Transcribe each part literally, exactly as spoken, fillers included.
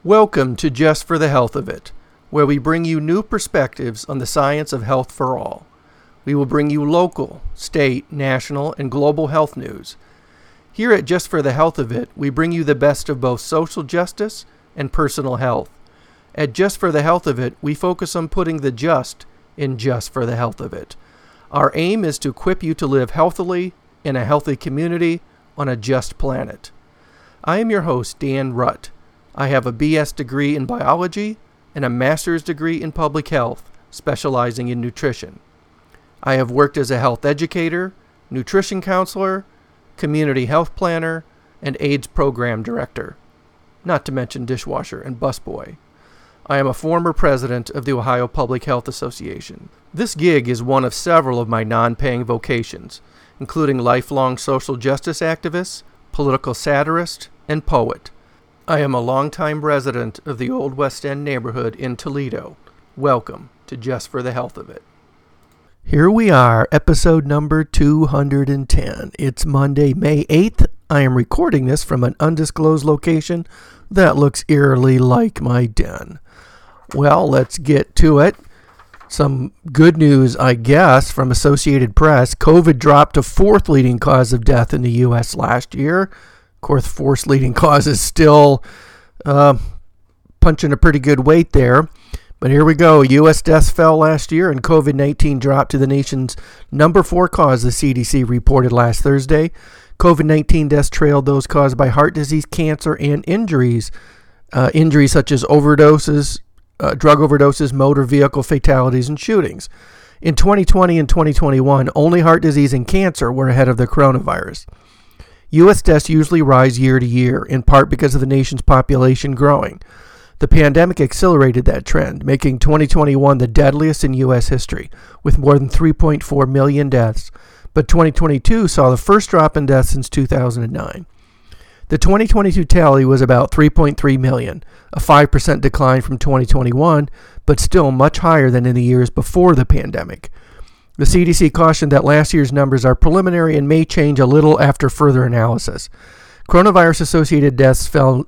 Welcome to Just for the Health of It, where we bring you new perspectives on the science of health for all. We will bring you local, state, national, and global health news. Here at Just for the Health of It, we bring you the best of both social justice and personal health. At Just for the Health of It, we focus on putting the just in just for the health of it. Our aim is to equip you to live healthily in a healthy community on a just planet. I am your host, Dan Rutt. I have a B S degree in biology and a master's degree in public health, specializing in nutrition. I have worked as a health educator, nutrition counselor, community health planner, and AIDS program director, not to mention dishwasher and busboy. I am a former president of the Ohio Public Health Association. This gig is one of several of my non-paying vocations, including lifelong social justice activist, political satirist, and poet. I am a longtime resident of the Old West End neighborhood in Toledo. Welcome to Just for the Health of It. Here we are, episode number two hundred ten. It's Monday, May eighth. I am recording this from an undisclosed location that looks eerily like my den. Well, let's get to it. Some good news, I guess, from Associated Press. COVID dropped to fourth leading cause of death in the U S last year. Of course, fourth leading cause is still uh, punching a pretty good weight there. But here we go. U S deaths fell last year and COVID nineteen dropped to the nation's number four cause, the C D C reported last Thursday. COVID nineteen deaths trailed those caused by heart disease, cancer, and injuries. Uh, injuries such as overdoses, uh, drug overdoses, motor vehicle fatalities, and shootings. In twenty twenty and twenty twenty-one, only heart disease and cancer were ahead of the coronavirus. U S deaths usually rise year to year, in part because of the nation's population growing. The pandemic accelerated that trend, making twenty twenty-one the deadliest in U S history, with more than three point four million deaths. But twenty twenty-two saw the first drop in deaths since two thousand nine. The twenty twenty-two tally was about three point three million, a five percent decline from twenty twenty-one, but still much higher than in the years before the pandemic. The C D C cautioned that last year's numbers are preliminary and may change a little after further analysis. Coronavirus-associated deaths fell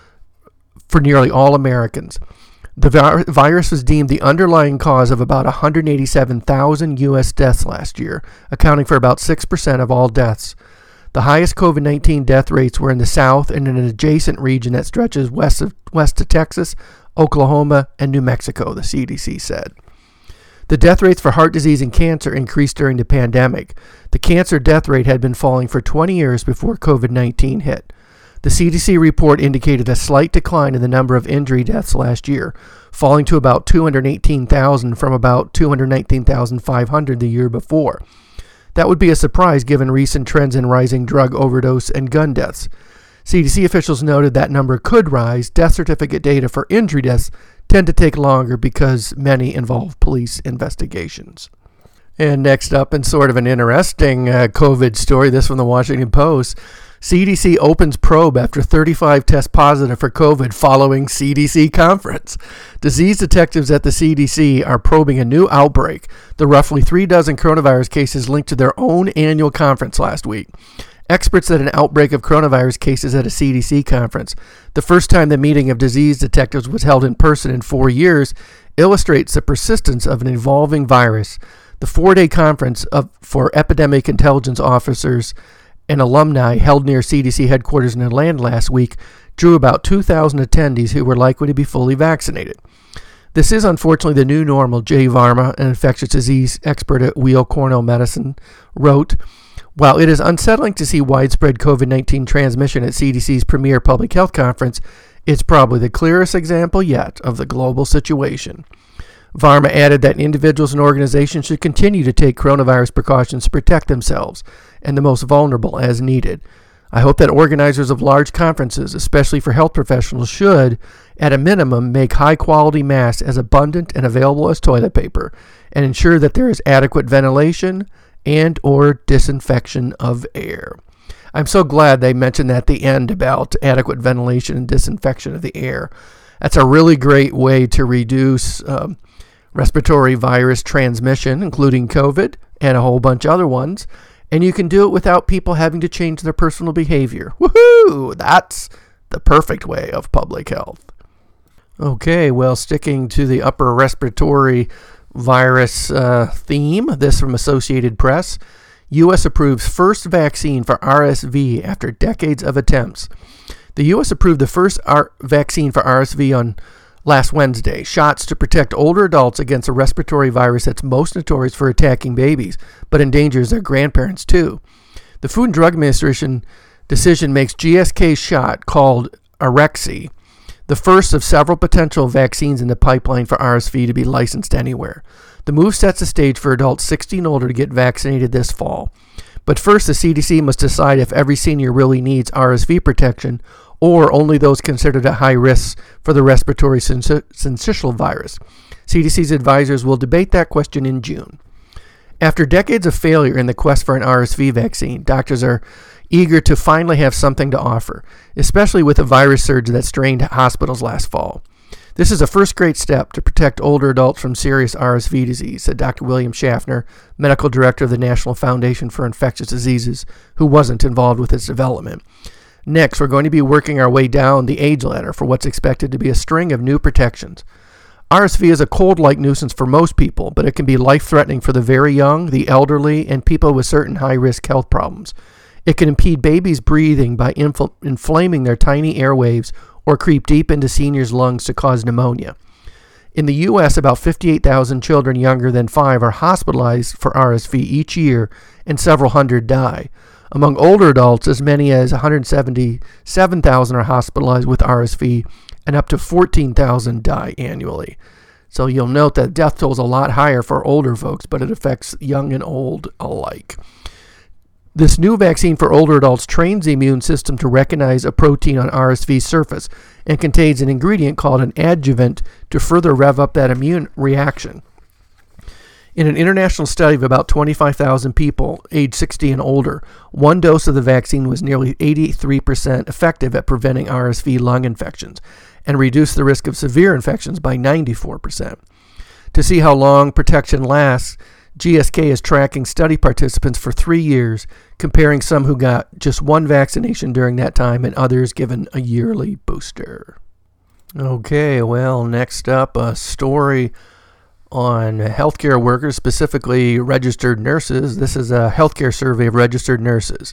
for nearly all Americans. The vi- virus was deemed the underlying cause of about one hundred eighty-seven thousand U S deaths last year, accounting for about six percent of all deaths. The highest COVID nineteen death rates were in the South and in an adjacent region that stretches west of west to Texas, Oklahoma, and New Mexico, the C D C said. The death rates for heart disease and cancer increased during the pandemic. The cancer death rate had been falling for twenty years before COVID nineteen hit. The C D C report indicated a slight decline in the number of injury deaths last year, falling to about two hundred eighteen thousand from about two hundred nineteen thousand five hundred the year before. That would be a surprise given recent trends in rising drug overdose and gun deaths. C D C officials noted that number could rise. Death certificate data for injury deaths tend to take longer because many involve police investigations. And next up, and sort of an interesting uh, COVID story, this from the Washington Post. C D C opens probe after thirty-five test positive for COVID following C D C conference. Disease detectives at the C D C are probing a new outbreak, the roughly three dozen coronavirus cases linked to their own annual conference last week. Experts said an outbreak of coronavirus cases at a C D C conference, the first time the meeting of disease detectives was held in person in four years, illustrates the persistence of an evolving virus. The four-day conference of, for epidemic intelligence officers and alumni held near C D C headquarters in Atlanta last week drew about two thousand attendees who were likely to be fully vaccinated. This is unfortunately the new normal, Jay Varma, an infectious disease expert at Weill Cornell Medicine, wrote. While it is unsettling to see widespread COVID nineteen transmission at C D C's premier public health conference, it's probably the clearest example yet of the global situation. Varma added that individuals and organizations should continue to take coronavirus precautions to protect themselves and the most vulnerable as needed. I hope that organizers of large conferences, especially for health professionals, should, at a minimum, make high-quality masks as abundant and available as toilet paper and ensure that there is adequate ventilation and or disinfection of air. I'm so glad they mentioned that at the end about adequate ventilation and disinfection of the air. That's a really great way to reduce um, respiratory virus transmission, including COVID and a whole bunch of other ones. And you can do it without people having to change their personal behavior. Woohoo! That's the perfect way of public health. Okay, well, sticking to the upper respiratory virus uh, theme, this from Associated Press. U S approves first vaccine for R S V after decades of attempts. The U S approved the first R- vaccine for R S V on last Wednesday, shots to protect older adults against a respiratory virus that's most notorious for attacking babies, but endangers their grandparents too. The Food and Drug Administration decision makes G S K's shot, called Arexvy, the first of several potential vaccines in the pipeline for R S V to be licensed anywhere. The move sets the stage for adults sixty and older to get vaccinated this fall. But first, the C D C must decide if every senior really needs R S V protection or only those considered at high risk for the respiratory syncytial virus. C D C's advisors will debate that question in June. After decades of failure in the quest for an R S V vaccine, doctors are eager to finally have something to offer, especially with the virus surge that strained hospitals last fall. This is a first great step to protect older adults from serious R S V disease, said Doctor William Schaffner, medical director of the National Foundation for Infectious Diseases, who wasn't involved with its development. Next, we're going to be working our way down the age ladder for what's expected to be a string of new protections. R S V is a cold-like nuisance for most people, but it can be life-threatening for the very young, the elderly, and people with certain high-risk health problems. It can impede babies' breathing by infl- inflaming their tiny airwaves or creep deep into seniors' lungs to cause pneumonia. In the U S, about fifty-eight thousand children younger than five are hospitalized for R S V each year, and several hundred die. Among older adults, as many as one hundred seventy-seven thousand are hospitalized with R S V, and up to fourteen thousand die annually. So you'll note that death toll is a lot higher for older folks, but it affects young and old alike. This new vaccine for older adults trains the immune system to recognize a protein on R S V's surface and contains an ingredient called an adjuvant to further rev up that immune reaction. In an international study of about twenty-five thousand people aged sixty and older, one dose of the vaccine was nearly eighty-three percent effective at preventing R S V lung infections and reduced the risk of severe infections by ninety-four percent. To see how long protection lasts, G S K is tracking study participants for three years, comparing some who got just one vaccination during that time and others given a yearly booster. Okay, well, next up, a story on healthcare workers, specifically registered nurses. This is a healthcare survey of registered nurses.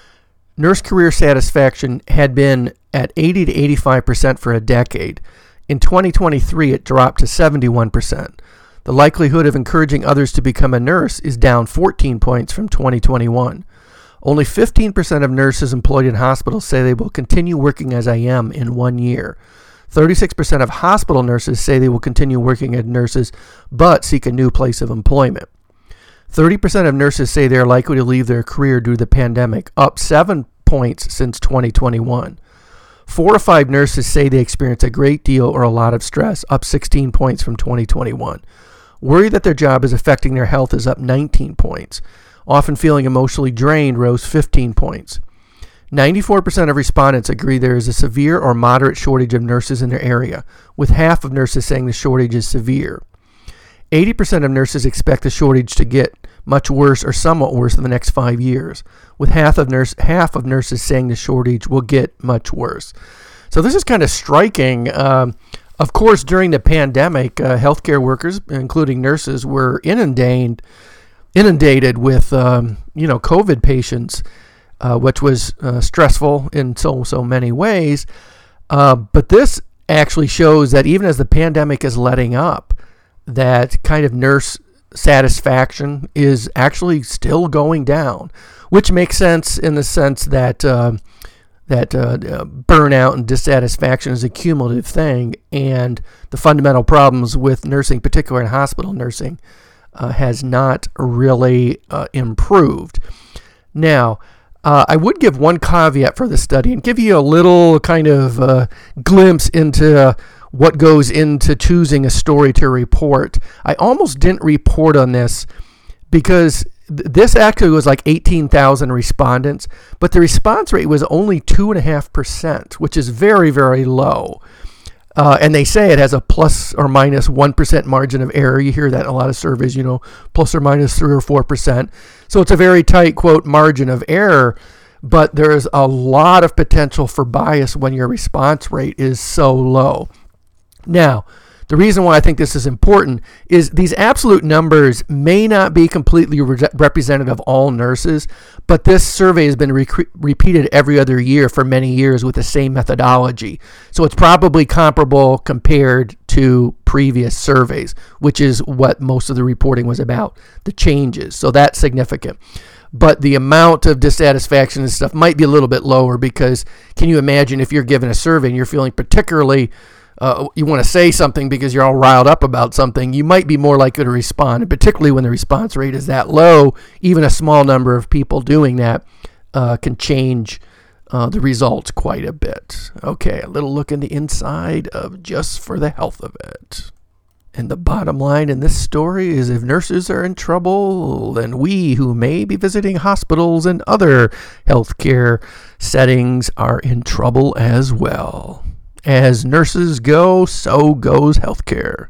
Nurse career satisfaction had been at eighty to eighty-five percent for a decade. In twenty twenty-three, it dropped to seventy-one percent. The likelihood of encouraging others to become a nurse is down fourteen points from twenty twenty-one. Only fifteen percent of nurses employed in hospitals say they will continue working as I M in one year. thirty-six percent of hospital nurses say they will continue working as nurses but seek a new place of employment. thirty percent of nurses say they are likely to leave their career due to the pandemic, up seven points since twenty twenty-one. Four or five nurses say they experience a great deal or a lot of stress, up sixteen points from twenty twenty-one. Worry that their job is affecting their health is up nineteen points. Often feeling emotionally drained rose fifteen points. ninety-four percent of respondents agree there is a severe or moderate shortage of nurses in their area, with half of nurses saying the shortage is severe. eighty percent of nurses expect the shortage to get much worse or somewhat worse in the next five years, with half of nurse half of nurses saying the shortage will get much worse. So this is kind of striking. Um, of course, during the pandemic, uh, healthcare workers, including nurses, were inundated inundated with um, you know COVID patients, uh, which was uh, stressful in so so many ways. Uh, but this actually shows that even as the pandemic is letting up, that kind of nurse satisfaction is actually still going down, which makes sense in the sense that uh, that uh, burnout and dissatisfaction is a cumulative thing, and the fundamental problems with nursing, particularly in hospital nursing, uh, has not really uh, improved. Now, uh, I would give one caveat for the study and give you a little kind of uh, glimpse into uh, what goes into choosing a story to report. I almost didn't report on this because th- this actually was like eighteen thousand respondents, but the response rate was only two point five percent, which is very, very low. Uh, and they say it has a plus or minus one percent margin of error. You hear that in a lot of surveys, you know, plus or minus three or four percent. So it's a very tight, quote, margin of error, but there's a lot of potential for bias when your response rate is so low. Now, the reason why I think this is important is these absolute numbers may not be completely re- representative of all nurses, but this survey has been re- repeated every other year for many years with the same methodology. So it's probably comparable compared to previous surveys, which is what most of the reporting was about, the changes. So that's significant. But the amount of dissatisfaction and stuff might be a little bit lower because can you imagine if you're given a survey and you're feeling particularly Uh, you want to say something because you're all riled up about something, you might be more likely to respond. And particularly when the response rate is that low, even a small number of people doing that uh, can change uh, the results quite a bit. Okay, a little look in the inside of Just for the Health of It. And the bottom line in this story is if nurses are in trouble, then we who may be visiting hospitals and other healthcare settings are in trouble as well. As nurses go, so goes healthcare.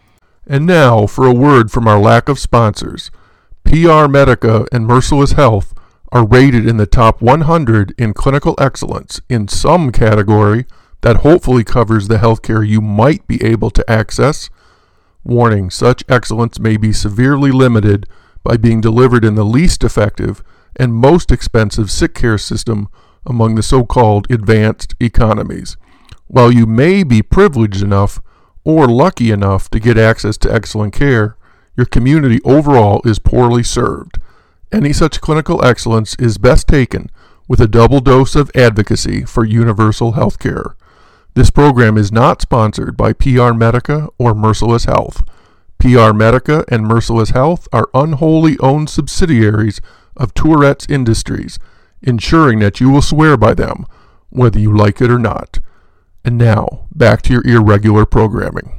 And now for a word from our lack of sponsors. P R Medica and Merciless Health are rated in the top one hundred in clinical excellence in some category that hopefully covers the healthcare you might be able to access. Warning, such excellence may be severely limited by being delivered in the least effective and most expensive sick care system among the so-called advanced economies. While you may be privileged enough or lucky enough to get access to excellent care, your community overall is poorly served. Any such clinical excellence is best taken with a double dose of advocacy for universal health care. This program is not sponsored by P R Medica or Merciless Health. P R Medica and Merciless Health are unwholly owned subsidiaries of Tourette's Industries, ensuring that you will swear by them, whether you like it or not. And now, back to your irregular programming.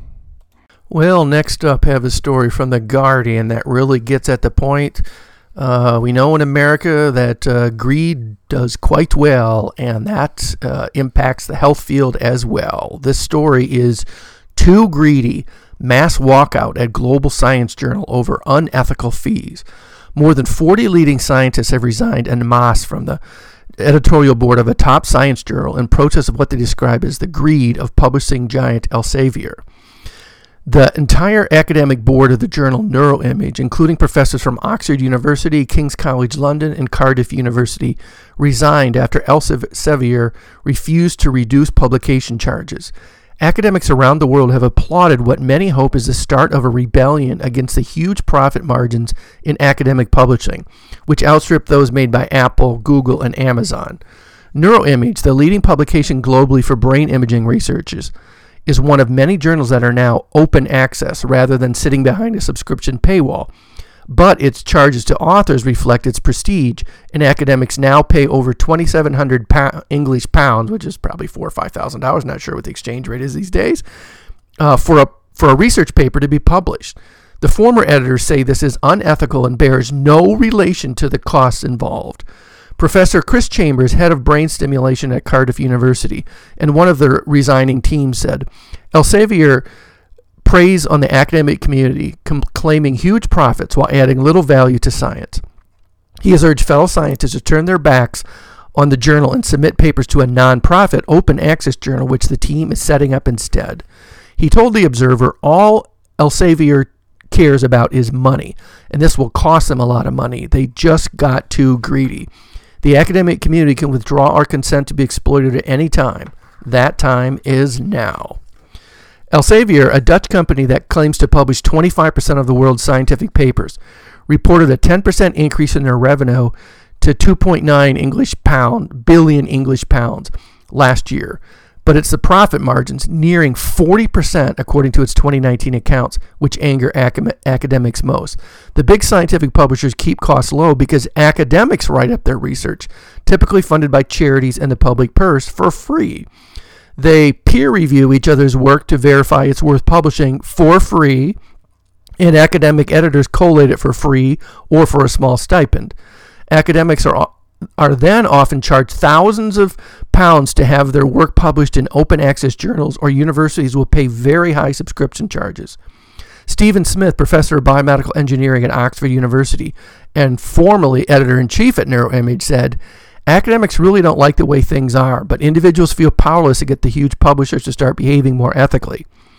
Well, next up, I have a story from The Guardian that really gets at the point. Uh, we know in America that uh, greed does quite well, and that uh, impacts the health field as well. This story is too greedy, mass walkout at Global Science Journal over unethical fees. More than forty leading scientists have resigned en masse from the editorial board of a top science journal in protest of what they describe as the greed of publishing giant Elsevier. The entire academic board of the journal Neuroimage, including professors from Oxford University, King's College London, and Cardiff University, resigned after Elsevier refused to reduce publication charges. Academics around the world have applauded what many hope is the start of a rebellion against the huge profit margins in academic publishing, which outstrip those made by Apple, Google, and Amazon. Neuroimage, the leading publication globally for brain imaging researchers, is one of many journals that are now open access rather than sitting behind a subscription paywall. But its charges to authors reflect its prestige, and academics now pay over twenty-seven hundred pound, English pounds, which is probably four or five thousand dollars. Not sure what the exchange rate is these days, uh, for a for a research paper to be published. The former editors say this is unethical and bears no relation to the costs involved. Professor Chris Chambers, head of brain stimulation at Cardiff University, and one of the resigning team said, Elsevier praise on the academic community, com- claiming huge profits while adding little value to science. He has urged fellow scientists to turn their backs on the journal and submit papers to a non-profit open access journal, which the team is setting up instead. He told The Observer all Elsevier cares about is money, and this will cost them a lot of money. They just got too greedy. The academic community can withdraw our consent to be exploited at any time. That time is now. Elsevier, a Dutch company that claims to publish twenty-five percent of the world's scientific papers, reported a ten percent increase in their revenue to two point nine English pound billion English pounds last year. But it's the profit margins nearing forty percent according to its twenty nineteen accounts, which anger acad- academics most. The big scientific publishers keep costs low because academics write up their research, typically funded by charities and the public purse, for free. They peer review each other's work to verify it's worth publishing for free, and academic editors collate it for free or for a small stipend. Academics are are then often charged thousands of pounds to have their work published in open access journals, or universities will pay very high subscription charges. Stephen Smith, professor of biomedical engineering at Oxford University and formerly editor-in-chief at Neuroimage, said, academics really don't like the way things are, but individuals feel powerless to get the huge publishers to start behaving more ethically.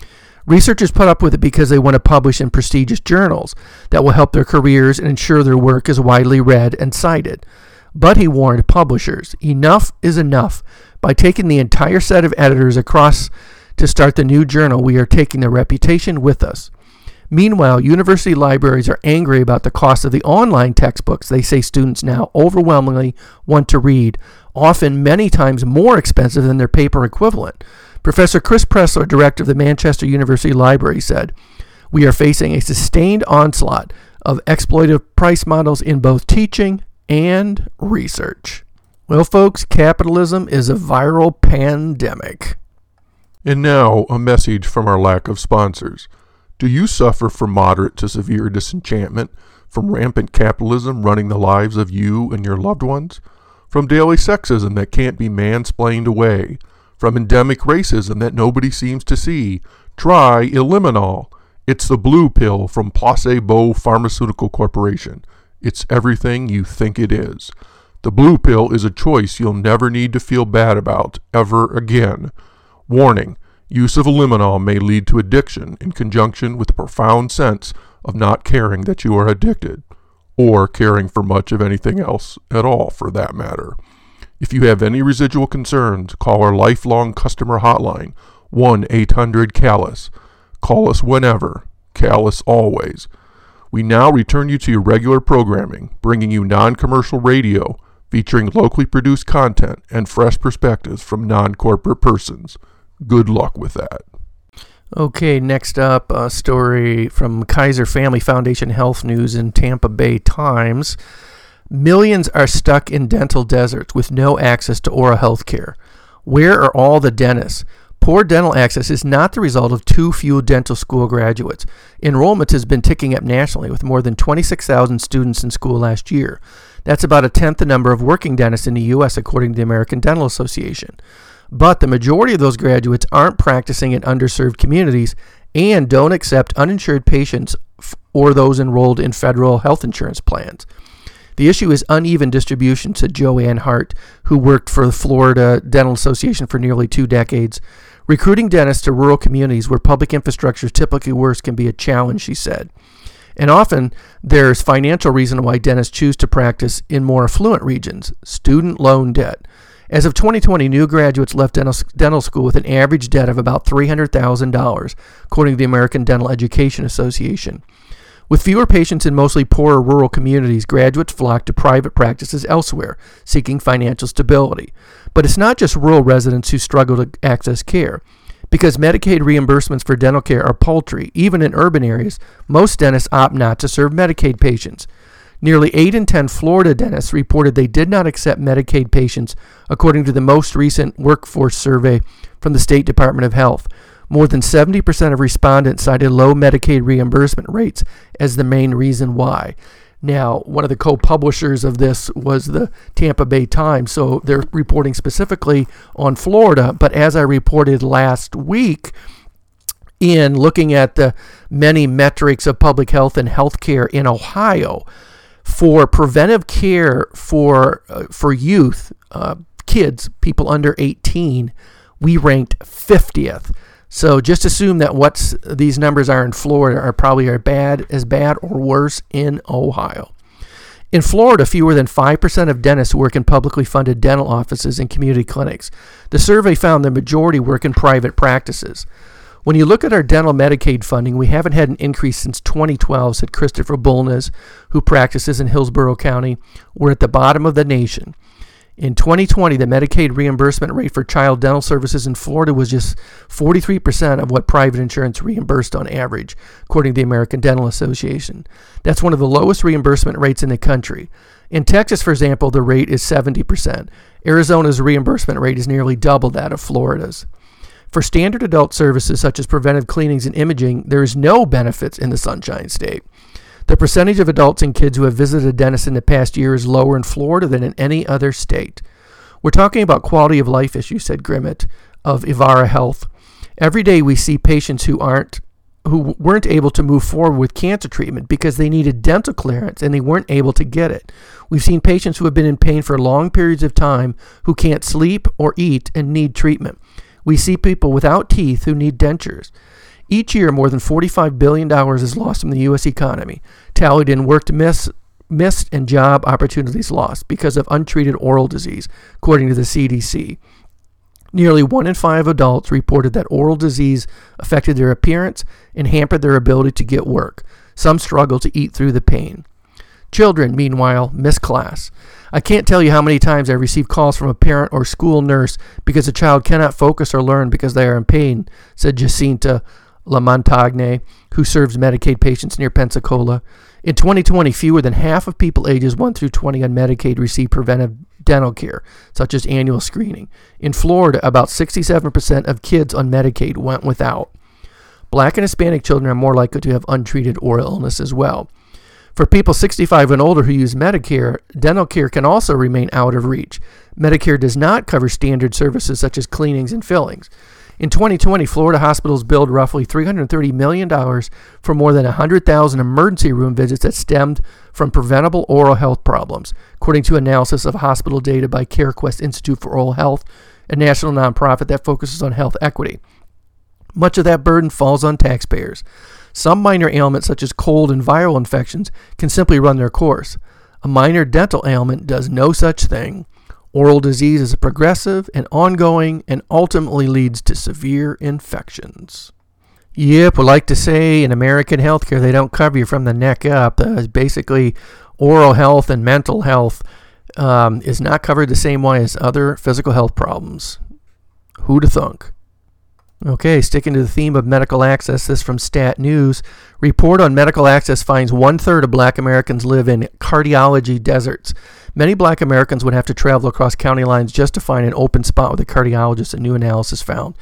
Researchers put up with it because they want to publish in prestigious journals that will help their careers and ensure their work is widely read and cited. But he warned publishers, enough is enough. By taking the entire set of editors across to start the new journal, we are taking their reputation with us. Meanwhile, university libraries are angry about the cost of the online textbooks they say students now overwhelmingly want to read, often many times more expensive than their paper equivalent. Professor Chris Pressler, director of the Manchester University Library, said, "We are facing a sustained onslaught of exploitative price models in both teaching and research." Well, folks, capitalism is a viral pandemic. And now, a message from our lack of sponsors. Do you suffer from moderate to severe disenchantment from rampant capitalism running the lives of you and your loved ones? From daily sexism that can't be mansplained away? From endemic racism that nobody seems to see? Try Eliminol. It's the blue pill from Placebo Pharmaceutical Corporation. It's everything you think it is. The blue pill is a choice you'll never need to feel bad about ever again. Warning. Use of Eliminol may lead to addiction in conjunction with a profound sense of not caring that you are addicted, or caring for much of anything else at all for that matter. If you have any residual concerns, call our lifelong customer hotline, one eight hundred callus. Call us whenever, callus always. We now return you to your regular programming, bringing you non-commercial radio, featuring locally produced content and fresh perspectives from non-corporate persons. Good luck with that. Okay, next up, a story from Kaiser Family Foundation Health News in Tampa Bay Times. Millions are stuck in dental deserts with no access to oral health care. Where are all the dentists? Poor dental access is not the result of too few dental school graduates. Enrollment has been ticking up nationally with more than twenty-six thousand students in school last year. That's about a tenth the number of working dentists in the U S, according to the American Dental Association. But the majority of those graduates aren't practicing in underserved communities and don't accept uninsured patients or those enrolled in federal health insurance plans. The issue is uneven distribution, said Joanne Hart, who worked for the Florida Dental Association for nearly two decades. Recruiting dentists to rural communities where public infrastructure is typically worse can be a challenge, she said. And often there's financial reason why dentists choose to practice in more affluent regions, student loan debt. As of twenty twenty, new graduates left dental, dental school with an average debt of about three hundred thousand dollars, according to the American Dental Education Association. With fewer patients in mostly poorer rural communities, graduates flock to private practices elsewhere, seeking financial stability. But it's not just rural residents who struggle to access care. Because Medicaid reimbursements for dental care are paltry, even in urban areas, most dentists opt not to serve Medicaid patients. Nearly eight in ten Florida dentists reported they did not accept Medicaid patients, according to the most recent workforce survey from the State Department of Health. More than seventy percent of respondents cited low Medicaid reimbursement rates as the main reason why. Now, one of the co-publishers of this was the Tampa Bay Times, so they're reporting specifically on Florida. But as I reported last week, in looking at the many metrics of public health and health care in Ohio, for preventive care for uh, for youth, uh, kids, people under eighteen, we ranked fiftieth. So just assume that what these numbers are in Florida are probably are bad, as bad or worse in Ohio. In Florida, fewer than five percent of dentists work in publicly funded dental offices and community clinics. The survey found the majority work in private practices. When you look at our dental Medicaid funding, we haven't had an increase since twenty twelve, said Christopher Bulnes, who practices in Hillsborough County. We're at the bottom of the nation. In twenty twenty, the Medicaid reimbursement rate for child dental services in Florida was just forty-three percent of what private insurance reimbursed on average, according to the American Dental Association. That's one of the lowest reimbursement rates in the country. In Texas, for example, the rate is seventy percent. Arizona's reimbursement rate is nearly double that of Florida's. For standard adult services such as preventive cleanings and imaging, there is no benefits in the Sunshine State. The percentage of adults and kids who have visited a dentist in the past year is lower in Florida than in any other state. We're talking about quality of life issues, said Grimmett of Ivara Health. Every day we see patients who aren't who weren't able to move forward with cancer treatment because they needed dental clearance and they weren't able to get it. We've seen patients who have been in pain for long periods of time who can't sleep or eat and need treatment. We see people without teeth who need dentures. Each year, more than forty-five billion dollars is lost from the U S economy, tallied in work miss, missed and job opportunities lost because of untreated oral disease, according to the C D C. Nearly one in five adults reported that oral disease affected their appearance and hampered their ability to get work. Some struggle to eat through the pain. Children, meanwhile, miss class. I can't tell you how many times I receive calls from a parent or school nurse because a child cannot focus or learn because they are in pain, said Jacinta Lamontagne, who serves Medicaid patients near Pensacola. In twenty twenty, fewer than half of people ages one through twenty on Medicaid receive preventive dental care, such as annual screening. In Florida, about sixty-seven percent of kids on Medicaid went without. Black and Hispanic children are more likely to have untreated oral illness as well. For people sixty-five and older who use Medicare, dental care can also remain out of reach. Medicare does not cover standard services such as cleanings and fillings. In twenty twenty, Florida hospitals billed roughly three hundred thirty million dollars for more than one hundred thousand emergency room visits that stemmed from preventable oral health problems, according to analysis of hospital data by CareQuest Institute for Oral Health, a national nonprofit that focuses on health equity. Much of that burden falls on taxpayers. Some minor ailments, such as cold and viral infections, can simply run their course. A minor dental ailment does no such thing. Oral disease is progressive and ongoing and ultimately leads to severe infections. Yep, we like to say in American healthcare they don't cover you from the neck up. Uh, basically, oral health and mental health um, is not covered the same way as other physical health problems. Who'da thunk? Okay, sticking to the theme of medical access, this from Stat News. Report on medical access finds one-third of black Americans live in cardiology deserts. Many black Americans would have to travel across county lines just to find an open spot with a cardiologist, a new analysis found.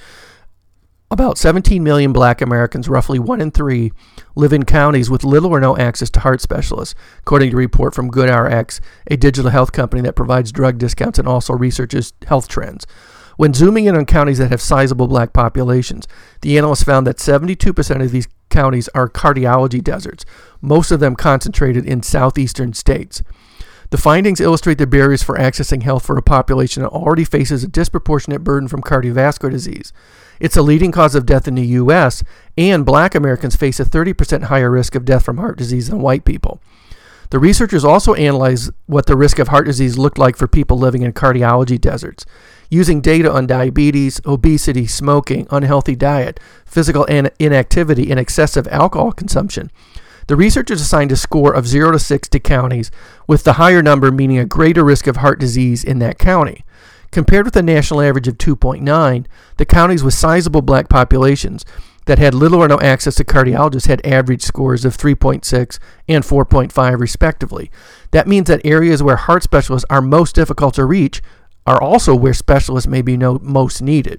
About seventeen million black Americans, roughly one in three, live in counties with little or no access to heart specialists, according to a report from GoodRx, a digital health company that provides drug discounts and also researches health trends. When zooming in on counties that have sizable black populations, the analysts found that seventy-two percent of these counties are cardiology deserts, most of them concentrated in southeastern states. The findings illustrate the barriers for accessing health for a population that already faces a disproportionate burden from cardiovascular disease. It's a leading cause of death in the U S, and black Americans face a thirty percent higher risk of death from heart disease than white people. The researchers also analyzed what the risk of heart disease looked like for people living in cardiology deserts. Using data on diabetes, obesity, smoking, unhealthy diet, physical inactivity, and excessive alcohol consumption, the researchers assigned a score of zero to six to counties, with the higher number meaning a greater risk of heart disease in that county. Compared with the national average of two point nine, the counties with sizable black populations that had little or no access to cardiologists had average scores of three point six and four point five respectively. That means that areas where heart specialists are most difficult to reach are also where specialists may be no, most needed.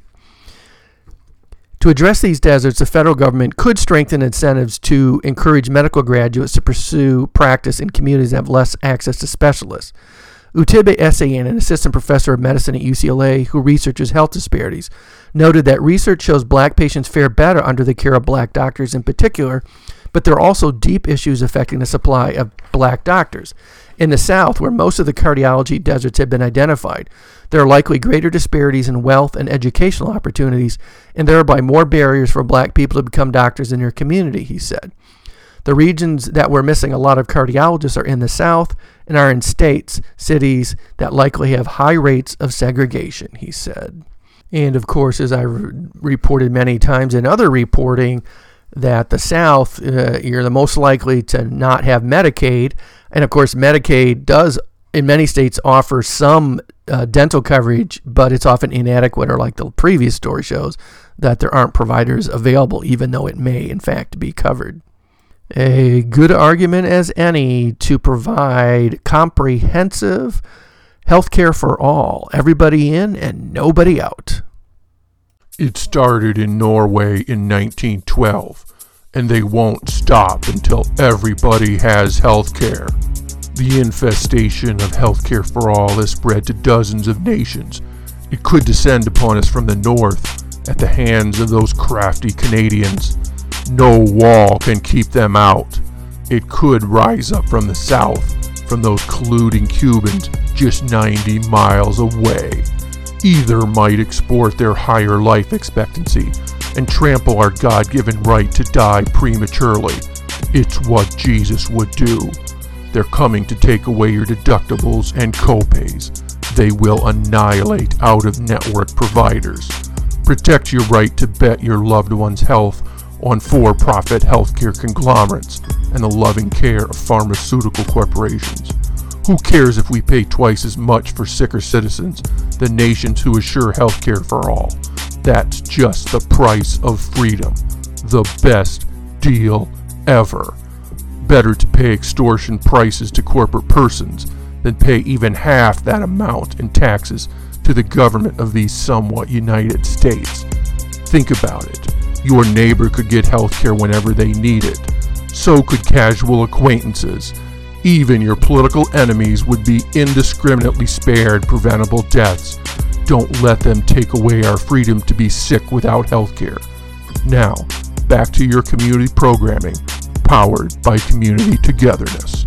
To address these deserts, the federal government could strengthen incentives to encourage medical graduates to pursue practice in communities that have less access to specialists. Utibe Essayan, an assistant professor of medicine at U C L A who researches health disparities, noted that research shows black patients fare better under the care of black doctors in particular, but there are also deep issues affecting the supply of black doctors. In the South, where most of the cardiology deserts have been identified, there are likely greater disparities in wealth and educational opportunities, and thereby more barriers for black people to become doctors in their community, he said. The regions that we're missing a lot of cardiologists are in the South and are in states, cities that likely have high rates of segregation, he said. And of course, as I re- reported many times in other reporting, that the South, uh, you're the most likely to not have Medicaid. And of course, Medicaid does, in many states, offer some uh, dental coverage, but it's often inadequate, or like the previous story shows, that there aren't providers available, even though it may, in fact, be covered. A good argument as any to provide comprehensive health care for all, everybody in and nobody out. It started in Norway in nineteen twelve, and they won't stop until everybody has health care. The infestation of health care for all has spread to dozens of nations. It could descend upon us from the north at the hands of those crafty Canadians. No wall can keep them out. It could rise up from the south, from those colluding Cubans just ninety miles away. Either might export their higher life expectancy, and trample our God-given right to die prematurely. It's what Jesus would do. They're coming to take away your deductibles and copays. They will annihilate out-of-network providers. Protect your right to bet your loved one's health on for-profit healthcare conglomerates and the loving care of pharmaceutical corporations. Who cares if we pay twice as much for sicker citizens than nations who assure healthcare for all? That's just the price of freedom. The best deal ever. Better to pay extortion prices to corporate persons than pay even half that amount in taxes to the government of these somewhat United States. Think about it. Your neighbor could get healthcare whenever they need it. So could casual acquaintances. Even your political enemies would be indiscriminately spared preventable deaths. Don't let them take away our freedom to be sick without healthcare. Now, back to your community programming, powered by Community Togetherness.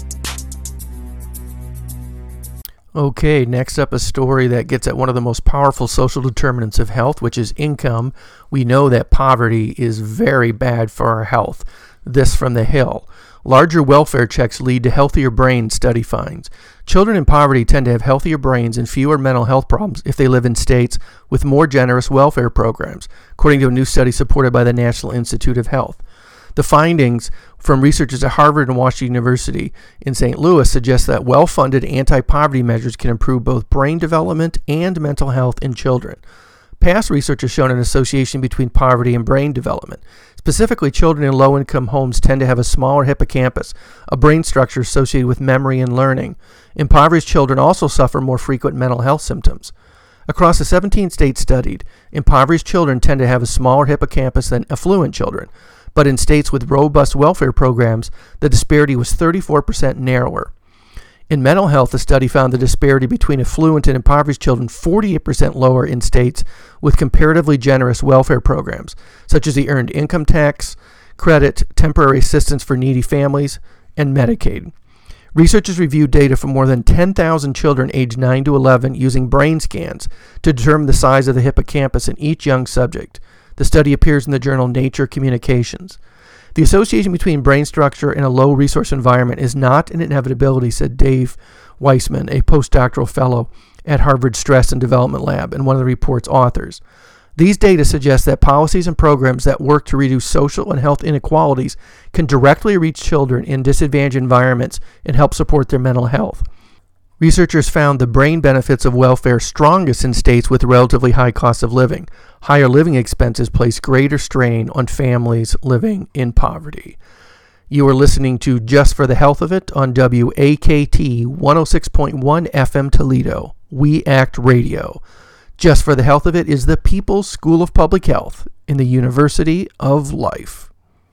Okay, next up a story that gets at one of the most powerful social determinants of health, which is income. We know that poverty is very bad for our health. This from The Hill. Larger welfare checks lead to healthier brains, study finds. Children in poverty tend to have healthier brains and fewer mental health problems if they live in states with more generous welfare programs, according to a new study supported by the National Institute of Health. The findings from researchers at Harvard and Washington University in Saint Louis suggest that well-funded anti-poverty measures can improve both brain development and mental health in children. Past research has shown an association between poverty and brain development. Specifically, children in low-income homes tend to have a smaller hippocampus, a brain structure associated with memory and learning. Impoverished children also suffer more frequent mental health symptoms. Across the seventeen states studied, impoverished children tend to have a smaller hippocampus than affluent children. But in states with robust welfare programs, the disparity was thirty-four percent narrower. In mental health, the study found the disparity between affluent and impoverished children forty-eight percent lower in states with comparatively generous welfare programs, such as the Earned Income Tax Credit, Temporary Assistance for Needy Families, and Medicaid. Researchers reviewed data from more than ten thousand children aged nine to eleven using brain scans to determine the size of the hippocampus in each young subject. The study appears in the journal Nature Communications. The association between brain structure and a low-resource environment is not an inevitability, said Dave Weissman, a postdoctoral fellow at Harvard Stress and Development Lab and one of the report's authors. These data suggest that policies and programs that work to reduce social and health inequalities can directly reach children in disadvantaged environments and help support their mental health. Researchers found the brain benefits of welfare strongest in states with relatively high costs of living. Higher living expenses place greater strain on families living in poverty. You are listening to Just for the Health of It on W A K T one oh six point one F M Toledo, We Act Radio. Just for the Health of It is the People's School of Public Health in the University of Life.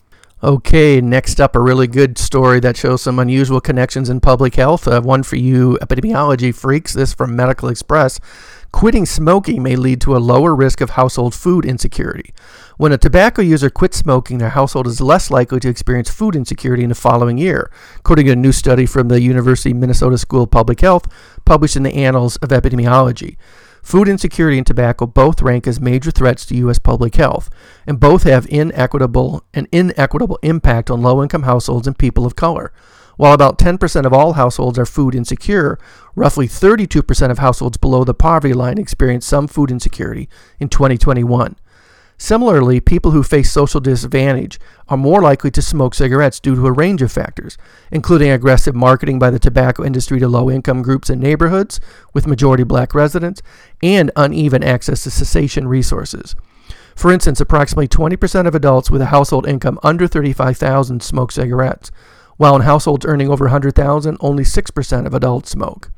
Okay, next up, a really good story that shows some unusual connections in public health. Uh, one for you epidemiology freaks, this from Medical Express. Quitting smoking may lead to a lower risk of household food insecurity. When a tobacco user quits smoking, their household is less likely to experience food insecurity in the following year, according to a new study from the University of Minnesota School of Public Health, published in the Annals of Epidemiology. Food insecurity and tobacco both rank as major threats to U S public health, and both have inequitable an inequitable impact on low-income households and people of color. While about ten percent of all households are food insecure, roughly thirty-two percent of households below the poverty line experience some food insecurity in twenty twenty-one. Similarly, people who face social disadvantage are more likely to smoke cigarettes due to a range of factors, including aggressive marketing by the tobacco industry to low-income groups and neighborhoods with majority black residents, and uneven access to cessation resources. For instance, approximately twenty percent of adults with a household income under thirty-five thousand dollars smoke cigarettes, while in households earning over one hundred thousand dollars, only six percent of adults smoke.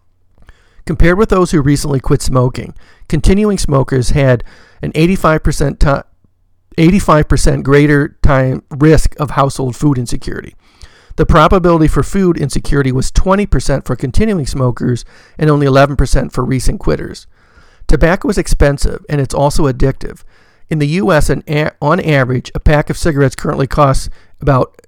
Compared with those who recently quit smoking, continuing smokers had an eighty-five percent, t- eighty-five percent greater time risk of household food insecurity. The probability for food insecurity was twenty percent for continuing smokers and only eleven percent for recent quitters. Tobacco is expensive, and it's also addictive. In the U S, an a- on average, a pack of cigarettes currently costs about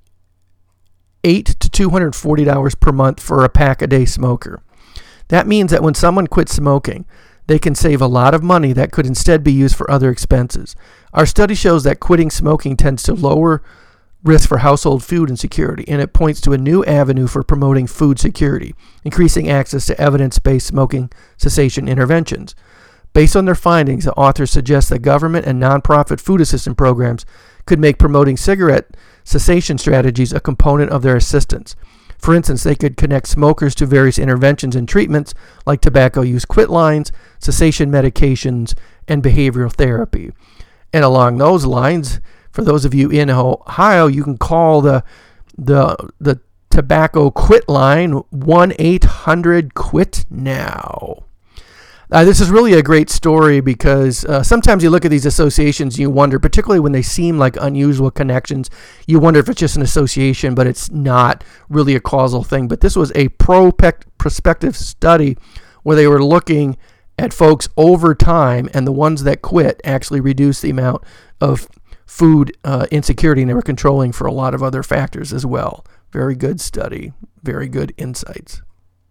eight to two hundred forty dollars per month for a pack-a-day smoker. That means that when someone quits smoking, they can save a lot of money that could instead be used for other expenses. Our study shows that quitting smoking tends to lower risk for household food insecurity, and it points to a new avenue for promoting food security, increasing access to evidence-based smoking cessation interventions. Based on their findings, the authors suggest that government and nonprofit food assistance programs could make promoting cigarette cessation strategies a component of their assistance. For instance, they could connect smokers to various interventions and treatments like tobacco use quit lines, cessation medications, and behavioral therapy. And along those lines, for those of you in Ohio, you can call the the the tobacco quit line one eight hundred quit now. Uh, this is really a great story because uh, sometimes you look at these associations and you wonder, particularly when they seem like unusual connections, you wonder if it's just an association, but it's not really a causal thing. But this was a pro prospective study where they were looking at folks over time, and the ones that quit actually reduced the amount of food uh, insecurity, and they were controlling for a lot of other factors as well. Very good study, very good insights.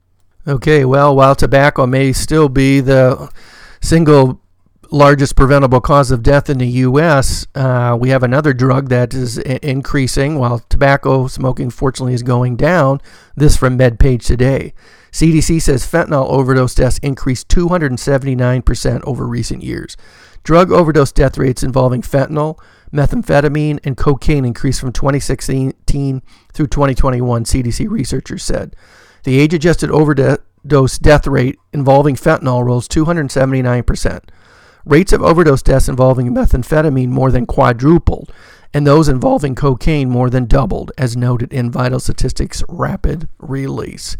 Okay, well, while tobacco may still be the single largest preventable cause of death in the U S, uh, we have another drug that is I- increasing while tobacco smoking, fortunately, is going down. This from MedPage Today. C D C says fentanyl overdose deaths increased two hundred seventy-nine percent over recent years. Drug overdose death rates involving fentanyl, methamphetamine, and cocaine increased from twenty sixteen through twenty twenty-one, C D C researchers said. The age-adjusted overdose death rate involving fentanyl rose two hundred seventy-nine percent. Rates of overdose deaths involving methamphetamine more than quadrupled, and those involving cocaine more than doubled, as noted in Vital Statistics' rapid release.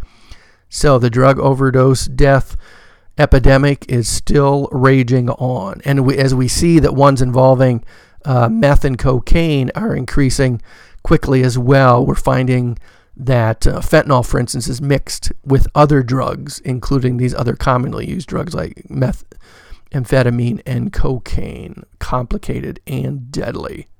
So the drug overdose death epidemic is still raging on. And we, as we see that ones involving uh, meth and cocaine are increasing quickly as well, we're finding that uh, fentanyl, for instance, is mixed with other drugs, including these other commonly used drugs like methamphetamine and cocaine. Complicated and deadly.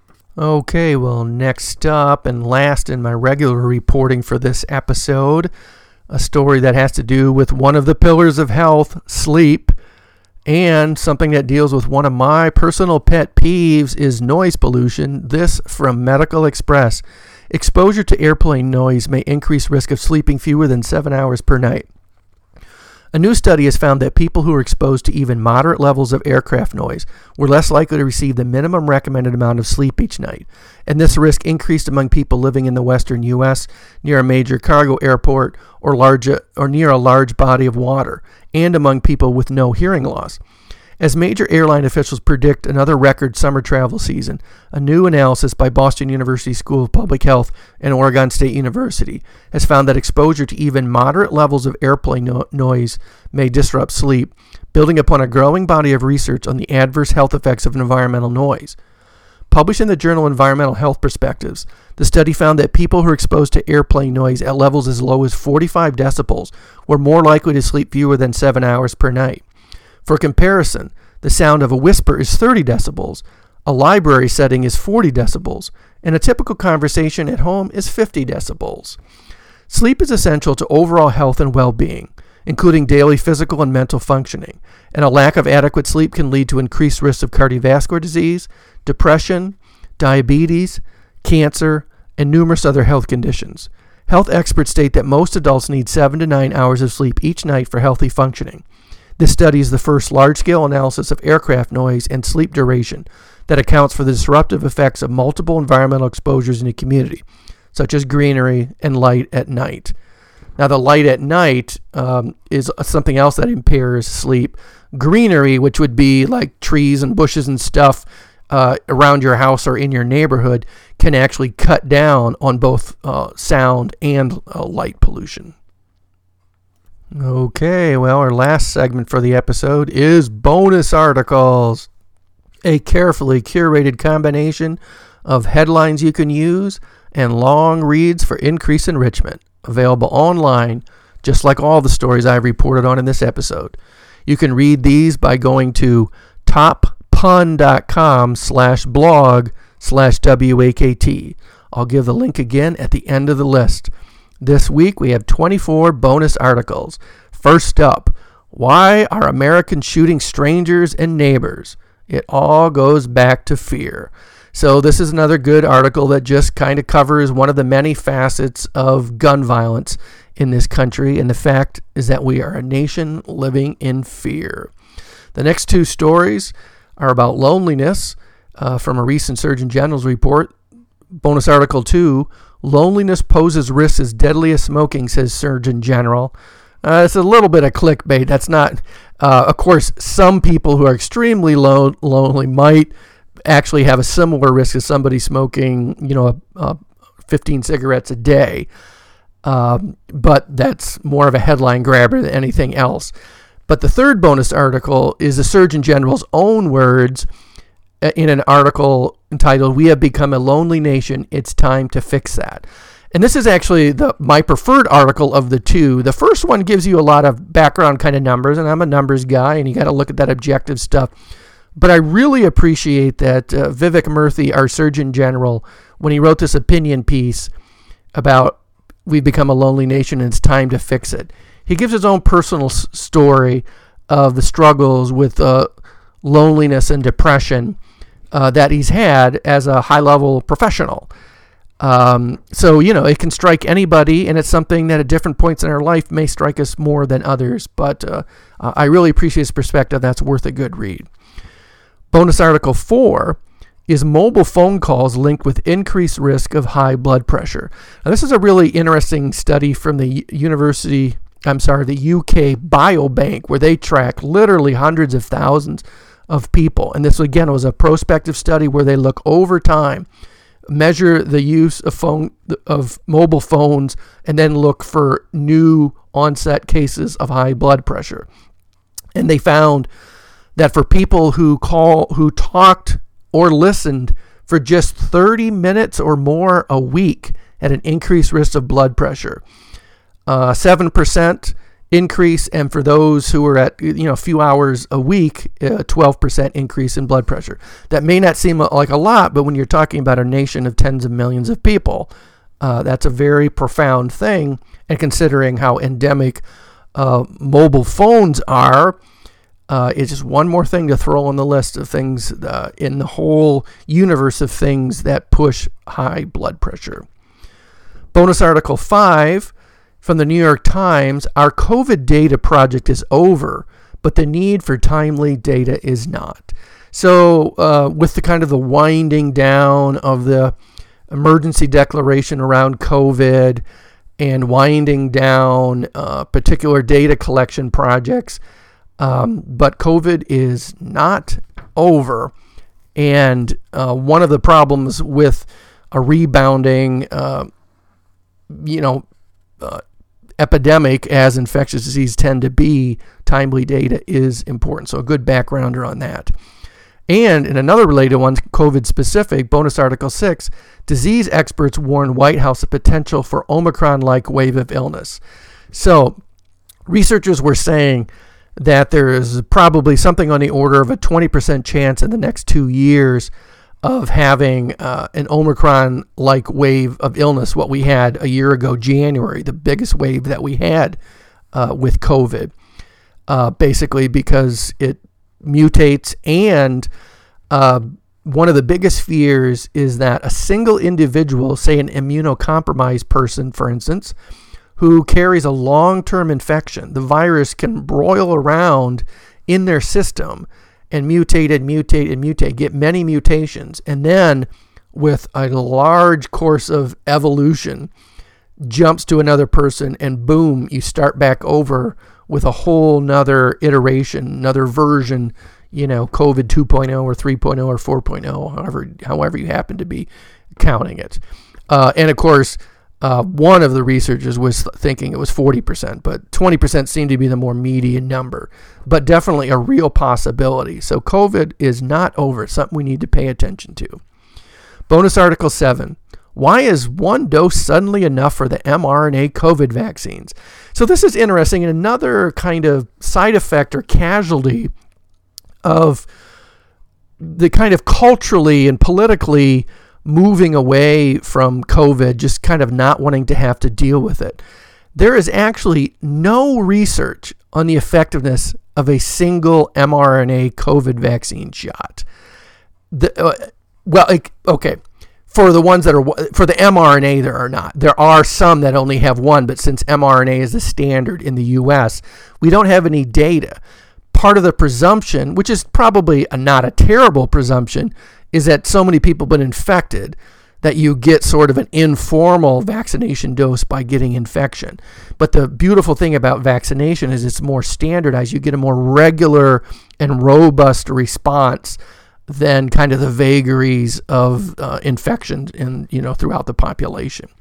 Okay, well, next up and last in my regular reporting for this episode, a story that has to do with one of the pillars of health, sleep, and something that deals with one of my personal pet peeves is noise pollution. This from Medical Express. Exposure to airplane noise may increase risk of sleeping fewer than seven hours per night. A new study has found that people who are exposed to even moderate levels of aircraft noise were less likely to receive the minimum recommended amount of sleep each night, and this risk increased among people living in the western U S near a major cargo airport or large or near a large body of water, and among people with no hearing loss. As major airline officials predict another record summer travel season, a new analysis by Boston University School of Public Health and Oregon State University has found that exposure to even moderate levels of airplane no- noise may disrupt sleep, building upon a growing body of research on the adverse health effects of environmental noise. Published in the journal Environmental Health Perspectives, the study found that people who are exposed to airplane noise at levels as low as forty-five decibels were more likely to sleep fewer than seven hours per night. For comparison, the sound of a whisper is thirty decibels, a library setting is forty decibels, and a typical conversation at home is fifty decibels. Sleep is essential to overall health and well-being, including daily physical and mental functioning, and a lack of adequate sleep can lead to increased risks of cardiovascular disease, depression, diabetes, cancer, and numerous other health conditions. Health experts state that most adults need seven to nine hours of sleep each night for healthy functioning. This study is the first large-scale analysis of aircraft noise and sleep duration that accounts for the disruptive effects of multiple environmental exposures in the community, such as greenery and light at night. Now, the light at night um, is something else that impairs sleep. Greenery, which would be like trees and bushes and stuff uh, around your house or in your neighborhood, can actually cut down on both uh, sound and uh, light pollution. Okay, well, our last segment for the episode is bonus articles. A carefully curated combination of headlines you can use and long reads for increased enrichment. Available online, just like all the stories I've reported on in this episode. You can read these by going to toppun.com slash blog slash WAKT. I'll give the link again at the end of the list. This week we have twenty-four bonus articles. First up, Why are Americans shooting strangers and neighbors? It all goes back to fear. So this is another good article that just kind of covers one of the many facets of gun violence in this country, and the fact is that we are a nation living in fear. The next two stories are about loneliness uh, from a recent Surgeon General's report. Bonus article two, loneliness poses risks as deadly as smoking, says Surgeon General. Uh, it's a little bit of clickbait. That's not, uh, of course, some people who are extremely lo- lonely might actually have a similar risk as somebody smoking, you know, uh, fifteen cigarettes a day. Um, but that's more of a headline grabber than anything else. But the third bonus article is the Surgeon General's own words in an article entitled, "We Have Become a Lonely Nation. It's Time to Fix That." And this is actually the my preferred article of the two. The first one gives you a lot of background kind of numbers, and I'm a numbers guy, and you got to look at that objective stuff. But I really appreciate that uh, Vivek Murthy, our Surgeon General, when he wrote this opinion piece about we've become a lonely nation and it's time to fix it, he gives his own personal s- story of the struggles with uh, loneliness and depression uh, that he's had as a high-level professional. Um, so, you know, it can strike anybody, and it's something that at different points in our life may strike us more than others. But uh, I really appreciate his perspective. That's worth a good read. Bonus article four is mobile phone calls linked with increased risk of high blood pressure. Now, this is a really interesting study from the University, I'm sorry, the U K Biobank, where they track literally hundreds of thousands of people. And this, again, was a prospective study where they look over time, measure the use of phone of mobile phones, and then look for new onset cases of high blood pressure. And they found that for people who call who talked or listened for just thirty minutes or more a week had an increased risk of blood pressure. Uh, seven percent increase, and for those who were at you know a few hours a week, a twelve percent increase in blood pressure. That may not seem like a lot, but when you're talking about a nation of tens of millions of people, uh, that's a very profound thing. And considering how endemic uh, mobile phones are, uh, it's just one more thing to throw on the list of things uh, in the whole universe of things that push high blood pressure. Bonus article five. From the New York Times, our COVID data project is over, but the need for timely data is not. So uh, with the kind of the winding down of the emergency declaration around COVID and winding down uh, particular data collection projects, um, but COVID is not over. And uh, one of the problems with a rebounding, uh, you know, uh, epidemic, as infectious disease tend to be, timely data is important. So a good backgrounder on that. And in another related one, COVID specific, bonus article six, disease experts warn White House of potential for Omicron-like wave of illness. So researchers were saying that there is probably something on the order of a twenty percent chance in the next two years of having uh, an Omicron-like wave of illness, what we had a year ago, January, the biggest wave that we had uh, with COVID, uh, basically because it mutates. And uh, one of the biggest fears is that a single individual, say an immunocompromised person, for instance, who carries a long-term infection, the virus can broil around in their system and mutate and mutate and mutate, get many mutations, and then with a large course of evolution, jumps to another person, and boom, you start back over with a whole nother iteration, another version, you know, COVID two point oh or three point oh or four point oh, however, however you happen to be counting it. Uh, and of course, Uh, one of the researchers was thinking it was forty percent, but twenty percent seemed to be the more median number, but definitely a real possibility. So COVID is not over. It's something we need to pay attention to. Bonus article seven. Why is one dose suddenly enough for the mRNA COVID vaccines? So this is interesting, and another kind of side effect or casualty of the kind of culturally and politically moving away from COVID, just kind of not wanting to have to deal with it. there is actually no research on the effectiveness of a single mRNA COVID vaccine shot. The, uh, well, okay, for the ones that are, for the mRNA, there are not. There are some that only have one, but since mRNA is the standard in the U S, we don't have any data. Part of the presumption, which is probably a, not a terrible presumption, is that so many people have been infected that you get sort of an informal vaccination dose by getting infection. But the beautiful thing about vaccination is it's more standardized. You get a more regular and robust response than kind of the vagaries of uh, infections in, you know, throughout the population.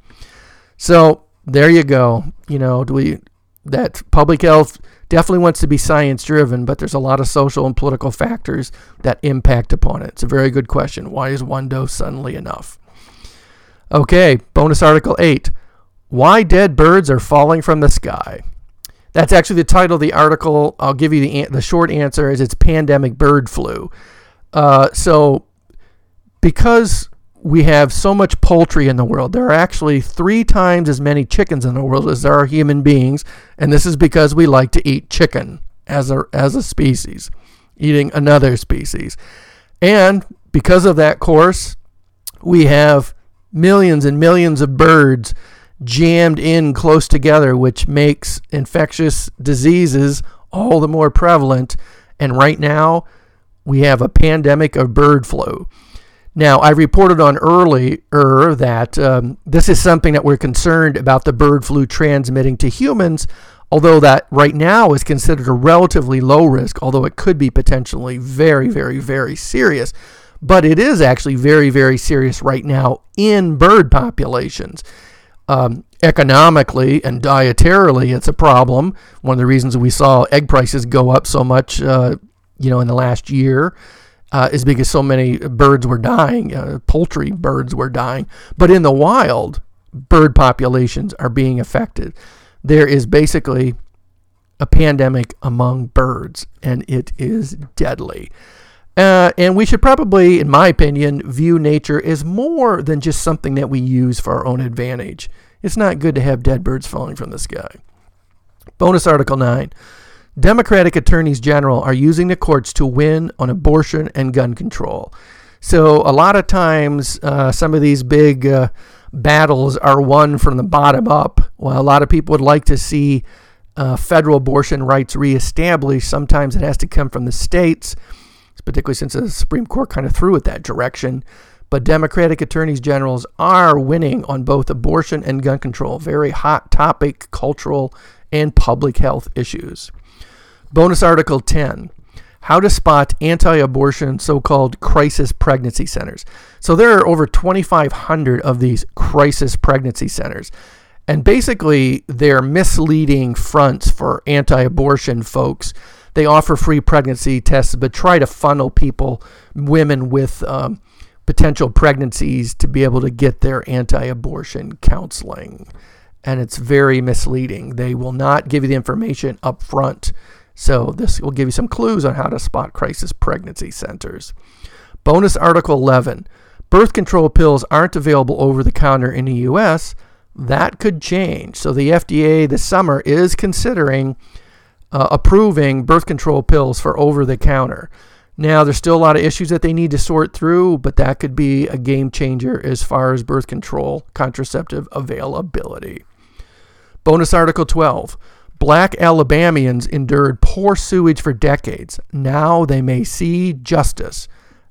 So there you go. You know, do we, that public health definitely wants to be science driven, but there's a lot of social and political factors that impact upon it. It's a very good question. Why is one dose suddenly enough? Okay, bonus article eight. Why dead birds are falling from the sky. That's actually the title of the article. I'll give you the the short answer is it's pandemic bird flu. Uh, so because we have so much poultry in the world, there are actually three times as many chickens in the world as there are human beings, and this is because we like to eat chicken as a as a species, eating another species. And because of that course, we have millions and millions of birds jammed in close together, which makes infectious diseases all the more prevalent. And right now, we have a pandemic of bird flu. Now, I reported on earlier that um, this is something that we're concerned about the bird flu transmitting to humans, although that right now is considered a relatively low risk, although it could be potentially very, very, very serious. But it is actually very, very serious right now in bird populations. Um, economically and dietarily, it's a problem. One of the reasons we saw egg prices go up so much, uh, you know, in the last year uh, is because so many birds were dying, uh, poultry birds were dying. But in the wild, bird populations are being affected. There is basically a pandemic among birds, and it is deadly. Uh, and we should probably, in my opinion, view nature as more than just something that we use for our own advantage. It's not good to have dead birds falling from the sky. Bonus Article nine. Democratic attorneys general are using the courts to win on abortion and gun control. So a lot of times, uh, some of these big uh, battles are won from the bottom up. While a lot of people would like to see uh, federal abortion rights reestablished, sometimes it has to come from the states, particularly since the Supreme Court kind of threw it that direction. But Democratic attorneys generals are winning on both abortion and gun control. Very hot topic, cultural and public health issues. Bonus Article ten. How to spot anti-abortion so-called crisis pregnancy centers. So there are over twenty-five hundred of these crisis pregnancy centers. And basically, they're misleading fronts for anti-abortion folks. They offer free pregnancy tests, but try to funnel people, women with um, potential pregnancies, to be able to get their anti-abortion counseling. And it's very misleading. They will not give you the information up front. So this will give you some clues on how to spot crisis pregnancy centers. Bonus Article eleven. Birth control pills aren't available over the counter in the U S. That could change. So the F D A this summer is considering Uh, approving birth control pills for over-the-counter. Now, there's still a lot of issues that they need to sort through, but that could be a game changer as far as birth control contraceptive availability. Bonus Article twelve. Black Alabamians endured poor sewage for decades. Now they may see justice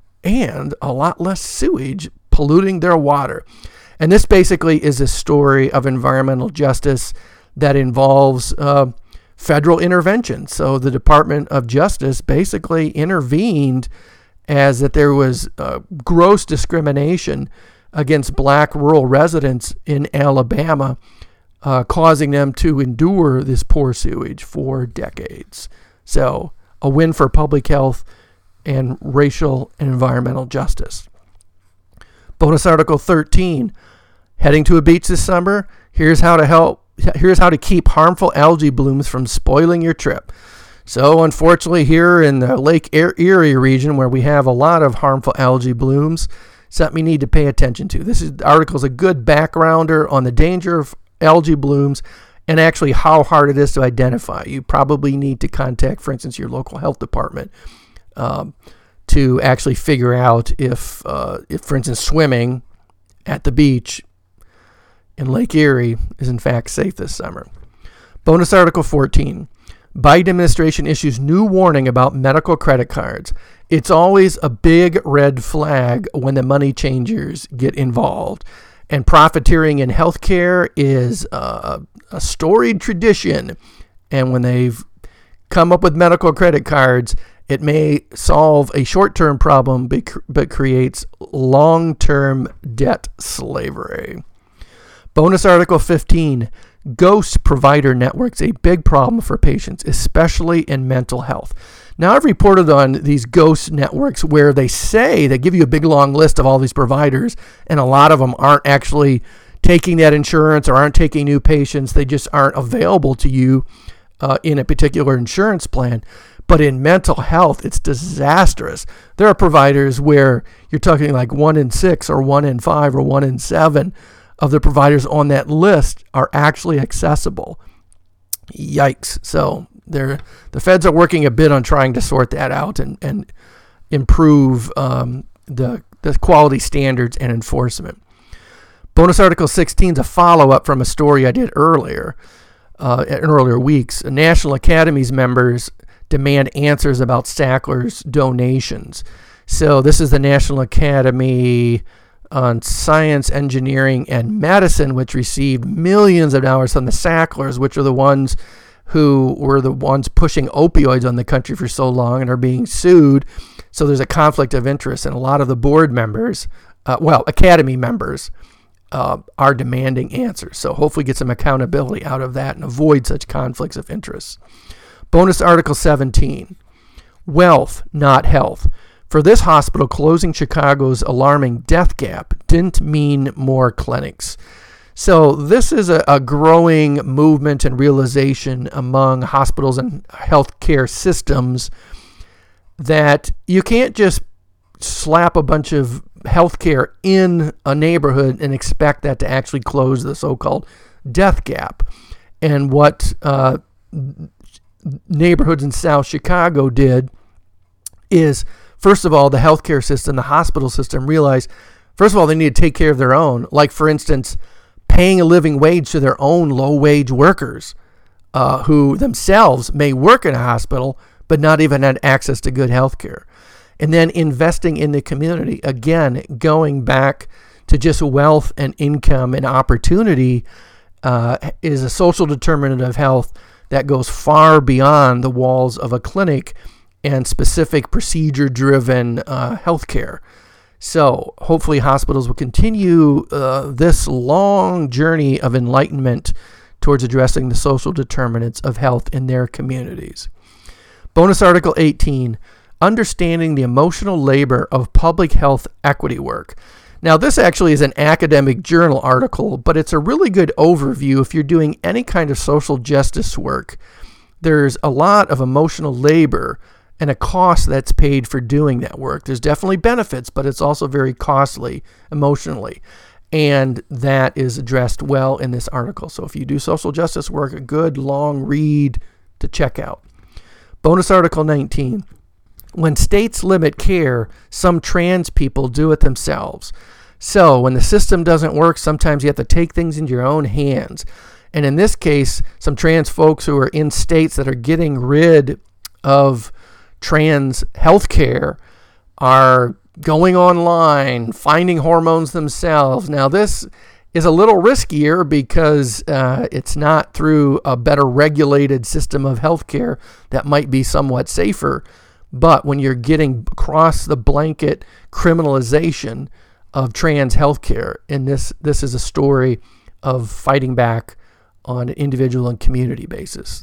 and a lot less sewage polluting their water. And this basically is a story of environmental justice that involves uh, federal intervention. So the Department of Justice basically intervened as that there was uh, gross discrimination against black rural residents in Alabama, uh, causing them to endure this poor sewage for decades. So a win for public health and racial and environmental justice. Bonus Article thirteen. Heading to a beach this summer? Here's how to help Here's how to keep harmful algae blooms from spoiling your trip. So unfortunately, here in the Lake Erie region, where we have a lot of harmful algae blooms, something you need to pay attention to. This is, article is a good backgrounder on the danger of algae blooms and actually how hard it is to identify. You probably need to contact, for instance, your local health department um, to actually figure out if, uh, if, for instance, swimming at the beach in Lake Erie is in fact safe this summer. Bonus Article fourteen. Biden administration issues new warning about medical credit cards. It's always a big red flag when the money changers get involved. And profiteering in healthcare is uh, a storied tradition. And when they've come up with medical credit cards, it may solve a short-term problem but creates long-term debt slavery. Bonus Article fifteen. Ghost provider networks, a big problem for patients, especially in mental health. Now, I've reported on these ghost networks where they say they give you a big long list of all these providers, and a lot of them aren't actually taking that insurance or aren't taking new patients. They just aren't available to you uh, in a particular insurance plan. But in mental health, it's disastrous. There are providers where you're talking like one in six or one in five or one in seven of the providers on that list are actually accessible. Yikes. So they're, the feds are working a bit on trying to sort that out and, and improve um, the, the quality standards and enforcement. Bonus Article sixteen is a follow-up from a story I did earlier, uh, in earlier weeks. National Academies members demand answers about Sackler's donations. So this is the National Academy on Science, Engineering, and Medicine, which received millions of dollars from the Sacklers, which are the ones who were the ones pushing opioids on the country for so long and are being sued. So there's a conflict of interest, and a lot of the board members, uh, well, Academy members, uh, are demanding answers. So hopefully get some accountability out of that and avoid such conflicts of interest. Bonus Article seventeen, wealth, not health. For this hospital, closing Chicago's alarming death gap didn't mean more clinics. So this is a, a growing movement and realization among hospitals and healthcare systems that you can't just slap a bunch of healthcare in a neighborhood and expect that to actually close the so-called death gap. And what uh, neighborhoods in South Chicago did is, first of all, the healthcare system, the hospital system realized, first of all, they need to take care of their own. Like, for instance, paying a living wage to their own low-wage workers uh, who themselves may work in a hospital but not even have access to good health care. And then investing in the community, again, going back to just wealth and income and opportunity uh, is a social determinant of health that goes far beyond the walls of a clinic and specific procedure-driven uh, healthcare. So hopefully hospitals will continue uh, this long journey of enlightenment towards addressing the social determinants of health in their communities. Bonus Article eighteen, understanding the emotional labor of public health equity work. Now, this actually is an academic journal article, but it's a really good overview if you're doing any kind of social justice work. There's a lot of emotional labor and a cost that's paid for doing that work. There's definitely benefits, but it's also very costly emotionally. And that is addressed well in this article. So if you do social justice work, a good long read to check out. Bonus Article nineteen. When states limit care, some trans people do it themselves. So when the system doesn't work, sometimes you have to take things into your own hands. And in this case, some trans folks who are in states that are getting rid of trans health care are going online, finding hormones themselves. Now, this is a little riskier because uh, it's not through a better regulated system of healthcare that might be somewhat safer. But when you're getting across the blanket criminalization of trans healthcare, and this this is a story of fighting back on an individual and community basis.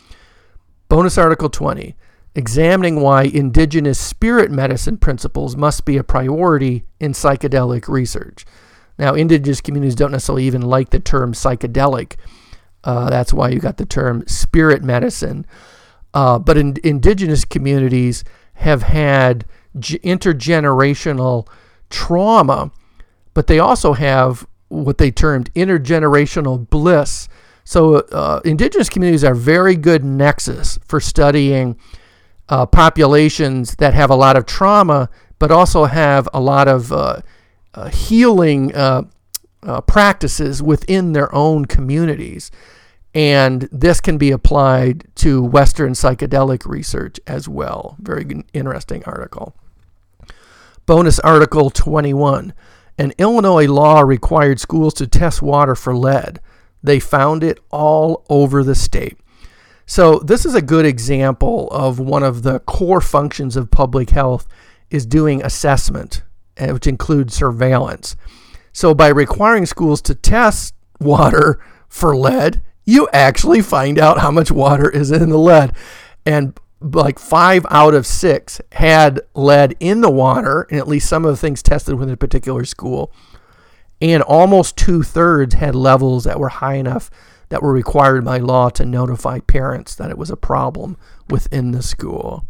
Bonus Article twenty, examining why indigenous spirit medicine principles must be a priority in psychedelic research. Now, indigenous communities don't necessarily even like the term psychedelic. Uh, that's why you got the term spirit medicine. Uh, but in, indigenous communities have had g- intergenerational trauma, but they also have what they termed intergenerational bliss, So uh, indigenous communities are very good nexus for studying uh, populations that have a lot of trauma, but also have a lot of uh, uh, healing uh, uh, practices within their own communities. And this can be applied to Western psychedelic research as well. Very good, interesting article. Bonus article twenty-one. An Illinois law required schools to test water for lead. They found it all over the state. So this is a good example of one of the core functions of public health is doing assessment, which includes surveillance. So by requiring schools to test water for lead, you actually find out how much water is in the lead. And like five out of six had lead in the water, and at least some of the things tested within a particular school. And almost two-thirds had levels that were high enough that were required by law to notify parents that it was a problem within the school.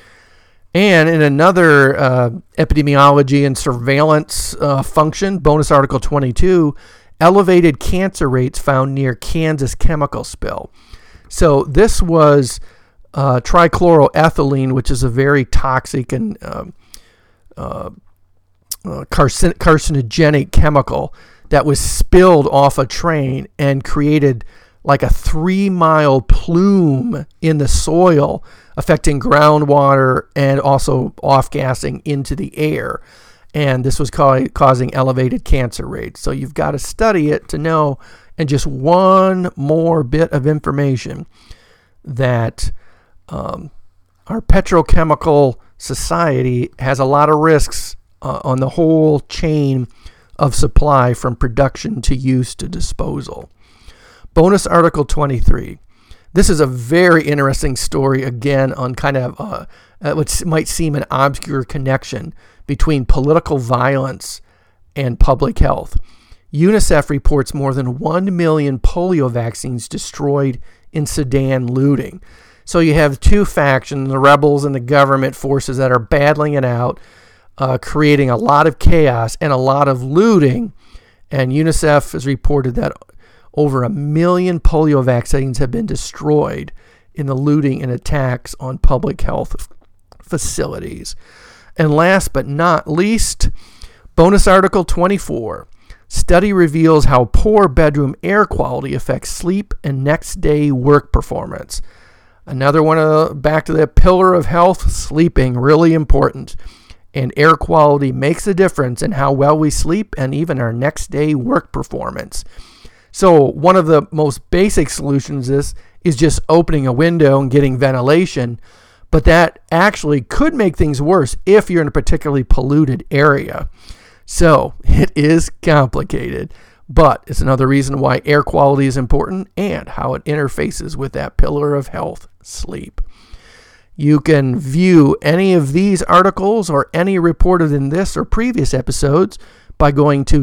And in another uh, epidemiology and surveillance uh, function, bonus article twenty-two, elevated cancer rates found near Kansas chemical spill. So this was uh, trichloroethylene, which is a very toxic and uh, uh, uh, carcin- carcinogenic chemical that was spilled off a train and created like a three-mile plume in the soil, affecting groundwater and also off-gassing into the air. And this was ca- causing elevated cancer rates. So you've got to study it to know. And just one more bit of information that um, our petrochemical society has a lot of risks uh, on the whole chain of supply from production to use to disposal. Bonus article twenty-three. This is a very interesting story, again, on kind of uh, what might seem an obscure connection between political violence and public health. UNICEF reports more than one million polio vaccines destroyed in Sudan looting. So you have two factions, the rebels and the government forces, that are battling it out, uh, creating a lot of chaos and a lot of looting. And UNICEF has reported that over a million polio vaccines have been destroyed in the looting and attacks on public health facilities. And last but not least, bonus article twenty-four. Study reveals how poor bedroom air quality affects sleep and next day work performance. Another one, of the, back to the pillar of health, sleeping, really important. And air quality makes a difference in how well we sleep and even our next day work performance. So one of the most basic solutions is, is just opening a window and getting ventilation. But that actually could make things worse if you're in a particularly polluted area. So it is complicated, but it's another reason why air quality is important and how it interfaces with that pillar of health, sleep. You can view any of these articles or any reported in this or previous episodes by going to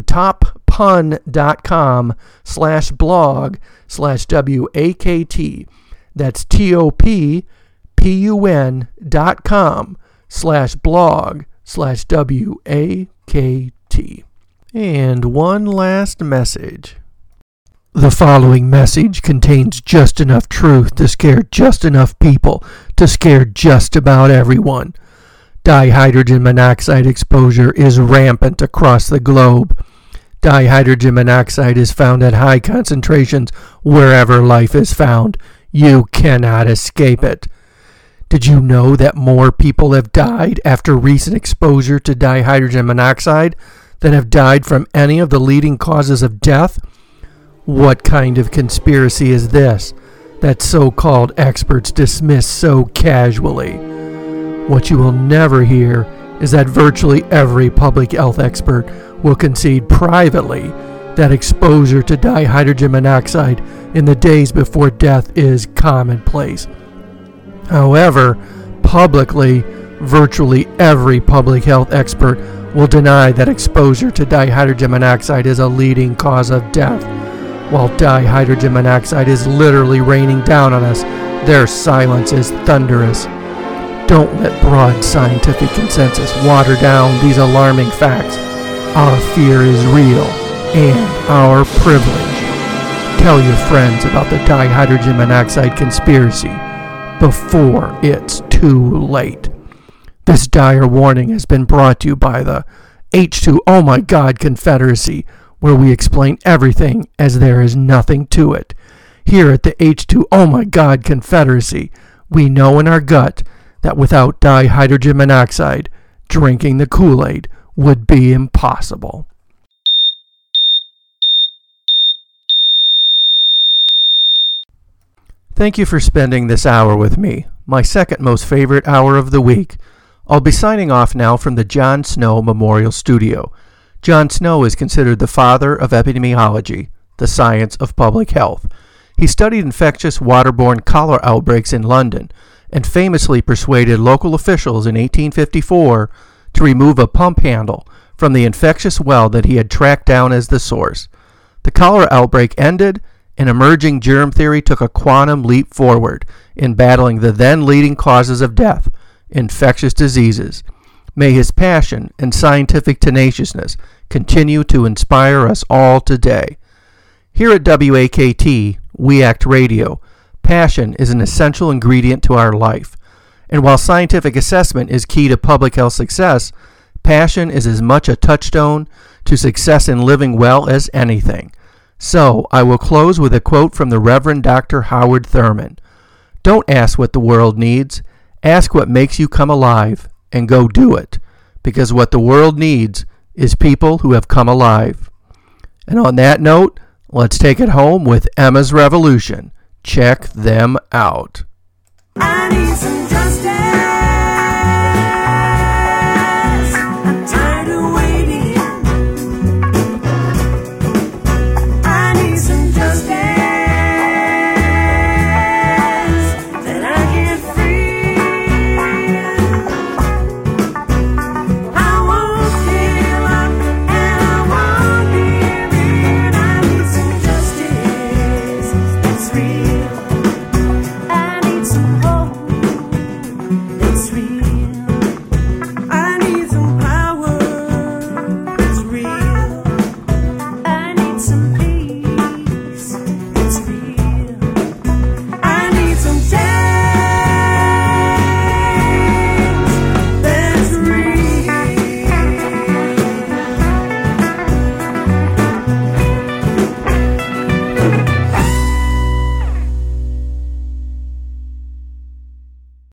toppun.com slash blog slash W-A-K-T. That's T-O-P-P-U-N dot com slash blog slash W-A-K-T. And one last message. The following message contains just enough truth to scare just enough people to scare just about everyone. Dihydrogen monoxide exposure is rampant across the globe. Dihydrogen monoxide is found at high concentrations wherever life is found. You cannot escape it. Did you know that more people have died after recent exposure to dihydrogen monoxide than have died from any of the leading causes of death? What kind of conspiracy is this that so-called experts dismiss so casually? What you will never hear is that virtually every public health expert will concede privately that exposure to dihydrogen monoxide in the days before death is commonplace. However, publicly, virtually every public health expert will deny that exposure to dihydrogen monoxide is a leading cause of death. While dihydrogen monoxide is literally raining down on us, their silence is thunderous. Don't let broad scientific consensus water down these alarming facts. Our fear is real and our privilege. tell your friends about the dihydrogen monoxide conspiracy before it's too late. This dire warning has been brought to you by the H two Oh My God Confederacy, where we explain everything as there is nothing to it. Here at the H two Oh My God Confederacy, we know in our gut that without dihydrogen monoxide, drinking the Kool-Aid would be impossible. Thank you for spending this hour with me, my second most favorite hour of the week. I'll be signing off now from the John Snow Memorial Studio. John Snow is considered the father of epidemiology, the science of public health. He studied infectious waterborne cholera outbreaks in London and famously persuaded local officials in eighteen fifty-four to remove a pump handle from the infectious well that he had tracked down as the source. The cholera outbreak ended, and emerging germ theory took a quantum leap forward in battling the then leading causes of death, infectious diseases. May his passion and scientific tenaciousness continue to inspire us all today. Here at W A K T, We Act Radio, passion is an essential ingredient to our life. And while scientific assessment is key to public health success, passion is as much a touchstone to success in living well as anything. So, I will close with a quote from the Reverend Doctor Howard Thurman. Don't ask what the world needs. Ask what makes you come alive, and go do it. Because what the world needs is people who have come alive. And on that note, let's take it home with Emma's Revolution. Check them out. I need some justice.